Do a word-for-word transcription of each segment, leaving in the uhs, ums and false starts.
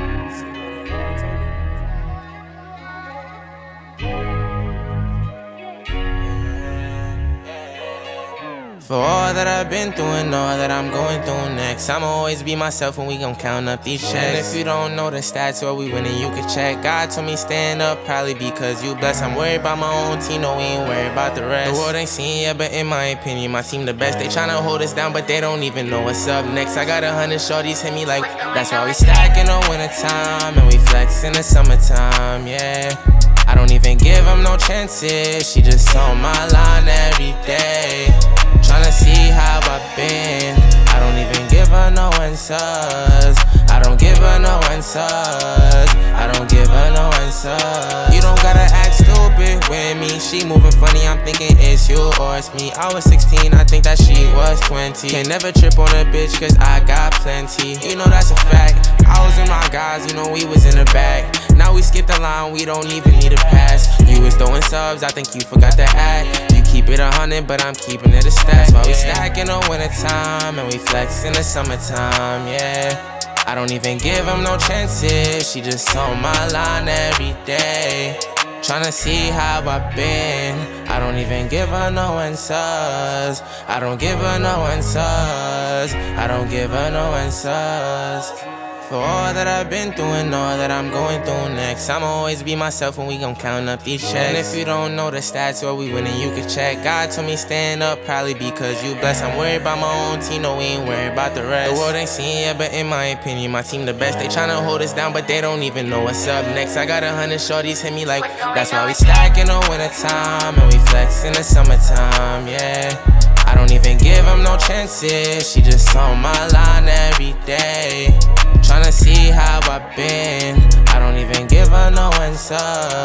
For all that I've been through and all that I'm going through next, I'ma always be myself when we gon' count up these checks. And if you don't know the stats or we winning, you can check. God told me stand up, probably because you blessed. I'm worried about my own team, no, we ain't worried about the rest. The world ain't seen yet, but in my opinion, my team the best. They tryna hold us down, but they don't even know what's up next. I got a hundred shorties hit me like, that's why we stack in the wintertime and we flex in the summertime, yeah. I don't even give them no chances, she just on my line every day. Tryna see how I've been, I don't even give her no answers. I don't give her no answers. I don't give her no answers. You don't gotta act stupid with me. She moving funny, I'm thinking it's you or it's me. I was sixteen, I think that she was twenty. Can't never trip on a bitch cause I got plenty. You know that's a fact. I was with my guys, you know we was in the back. Now we skip the line, we don't even need a pass. You was throwing subs, I think you forgot to add. You keep it a hundred, but I'm keeping it a stack. That's why we stack in the wintertime and we flex in the summertime, yeah. I don't even give them no chances, she just on my line every day. Tryna see how I've been, I don't even give her no answers. I don't give her no answers. I don't give her no answers. For all that I've been through and all that I'm going through next, I'ma always be myself when we gon' count up these checks. And if you don't know the stats or we winning, you can check. God told me stand up, probably because you blessed. I'm worried about my own team, no, we ain't worried about the rest. The world ain't seen yet, but in my opinion, my team the best. They tryna hold us down, but they don't even know what's up next. I got a hundred shorties hit me like, that's why we stack in the wintertime and we flex in the summertime, yeah. I don't even give them no chances, she just on my line every day. Tryna see how I've been, I don't even give her no answers.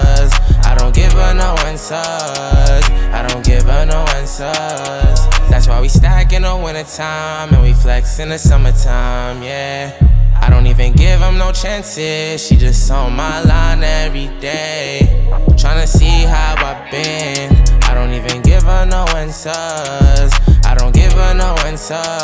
I don't give her no answers. I don't give her no answers. That's why we stack in the wintertime and we flex in the summertime, yeah. I don't even give them no chances, she just on my line every day. Tryna see how I've been, I don't even give her no answers. I don't give her no answers.